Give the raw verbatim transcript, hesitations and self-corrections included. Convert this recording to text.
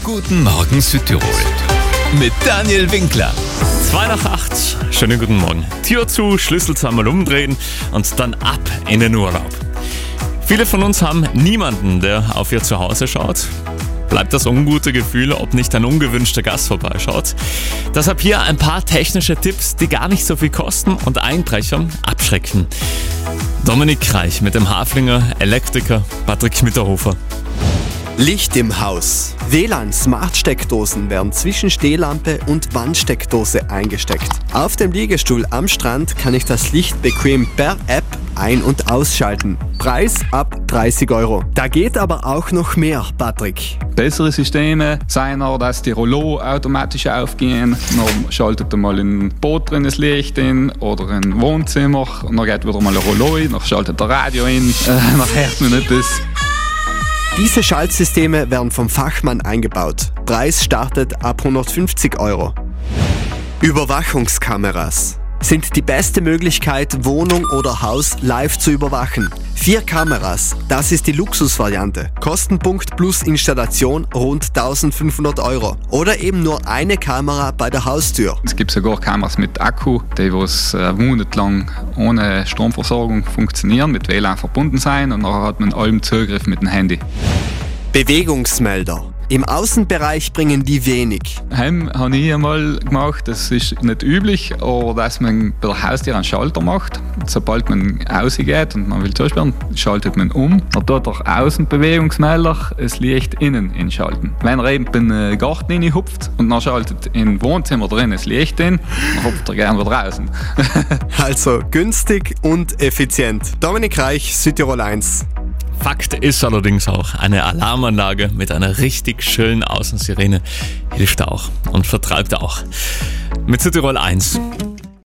Guten Morgen Südtirol mit Daniel Winkler. zwei nach acht, schönen guten Morgen. Tür zu, Schlüssel zweimal umdrehen und dann ab in den Urlaub. Viele von uns haben niemanden, der auf ihr Zuhause schaut. Bleibt das ungute Gefühl, ob nicht ein ungewünschter Gast vorbeischaut. Deshalb hier ein paar technische Tipps, die gar nicht so viel kosten und Einbrecher abschrecken. Dominik Reich mit dem Haflinger Elektriker Patrick Schmitterhofer. Licht im Haus. W L A N-Smart-Steckdosen werden zwischen Stehlampe und Wandsteckdose eingesteckt. Auf dem Liegestuhl am Strand kann ich das Licht bequem per App ein- und ausschalten. Preis ab dreißig Euro. Da geht aber auch noch mehr, Patrick. Bessere Systeme sind auch, dass die Rollo automatisch aufgehen. Dann schaltet mal ein Boot drin das Licht in oder ein Wohnzimmer. Und dann geht wieder mal ein Rollo ein, dann schaltet der Radio in. Äh, dann hört man nicht das. Diese Schaltsysteme werden vom Fachmann eingebaut. Preis startet ab hundertfünfzig Euro. Überwachungskameras sind die beste Möglichkeit, Wohnung oder Haus live zu überwachen. Vier Kameras, das ist die Luxusvariante. Kostenpunkt plus Installation rund eintausendfünfhundert Euro. Oder eben nur eine Kamera bei der Haustür. Es gibt sogar Kameras mit Akku, die was äh, monatelang ohne Stromversorgung funktionieren, mit W L A N verbunden sein und dann hat man allem Zugriff mit dem Handy. Bewegungsmelder. Im Außenbereich bringen die wenig. Heim habe ich einmal gemacht, das ist nicht üblich, aber dass man bei der Haustür einen Schalter macht. Sobald man rausgeht und man will zusperren, schaltet man um. Dann tut der Außenbewegungsmelder das Licht innen einschalten. Wenn er eben in den Garten reinhupft und dann schaltet im Wohnzimmer drin das Licht in, dann hupft er gerne wieder draußen. Also günstig und effizient. Dominik Reich, Südtirol eins. Fakt ist allerdings auch, eine Alarmanlage mit einer richtig schönen Außensirene hilft auch und vertreibt auch. Mit Südtirol eins.